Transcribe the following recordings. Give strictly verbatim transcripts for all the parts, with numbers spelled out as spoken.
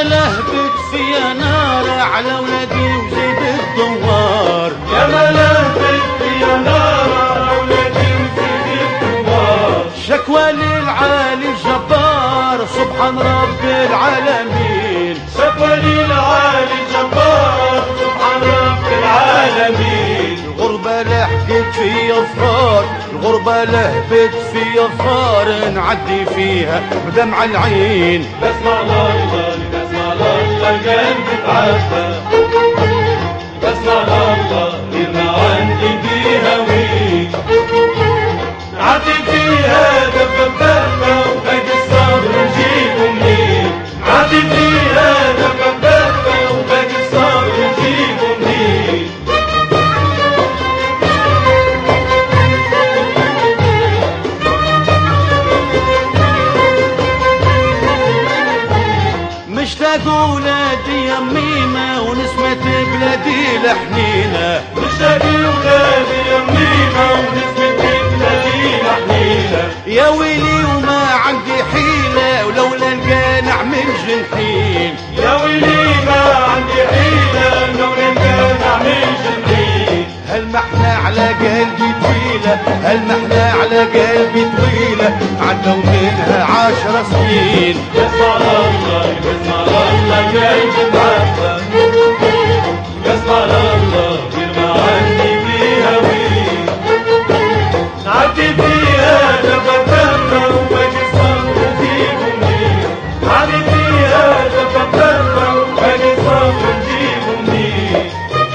لهبت فيا نار على ولادي وزيد الدوار. يا ما لهبت فيا نار على ولادي وزيد الدوار. شكوى للعالي الجبار سبحان رب العالمين. شكوى للعالي الجبار سبحان رب العالمين. الغربة لحقت في ظفار، الغربة لهبت في ظفار نعدي فيها بدمع العين. بسمع الله بسمع الله قلبي تعبى. بسمع الله ما عندي بيها وين. نعدي فيها دبة بدبة وباقي الصبر نجيبه منين. نعدي فيها دبة بدبة وباقي الصبر نجيبه منين. مشتاق ولادي يميمة ونسمة بلادي لحنينة. مشتاق ولادي يميمة ونسمة بلادي لحنينة. يا ويلي وما عندي حيلة ولولا القانع من جنحين. يا ويلي ما عندي حيلة لولا القانع من جنحين. هل محنا على قلبي طويلة، هل محنا على قلبي طويلة عدوا منها عشر سنين. بسمع الله بسمع الله قلبي معبى. بسمع الله ما عندي بيها وين. نعدي فيها دبة بدبة وباقي الصبر نجيبه منين. نعدي فيها دبة بدبة وباقي الصبر نجيبه منين.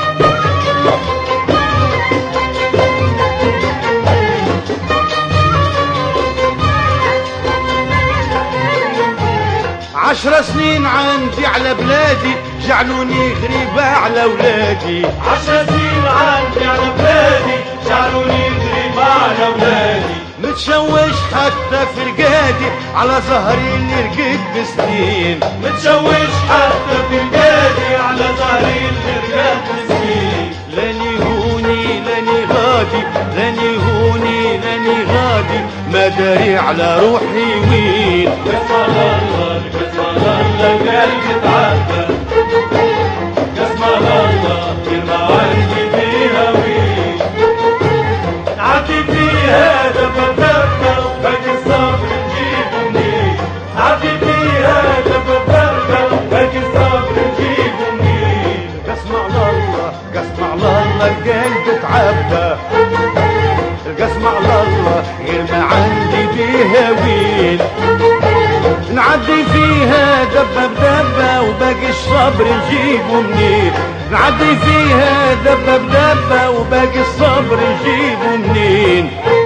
عشر سنين عندي على بلادي جعلوني غريبة على ولادي. عشر سنين عندي على بلادي جعلوني غريبة على ولادي. متشوش حتى في رقادي على ظهري اللي رقد بسنين. متشوش حتى في رقادي على ظهري اللي رقد بسنين. لاني هوني لاني غادي، لاني هوني لاني غادي ما داري على روحي وين. بسمع الله بسمع الله قلبي تعبى. بسمع الله ما عندي بيها وين. نعدي فيها دبة بدبة وباقي الصبر نجيبه منين. نعدي فيها دبة بدبة وباقي الصبر نجيبه منين. قسم على الله قسم على الله القلب تعبى. القسم على الله غير ما عندي بيها وين. نعدي فيها دبة بدبة وباقي الصبر نجيبه منين. نعدي فيها دبة بدبة وباقي الصبر نجيبه منين.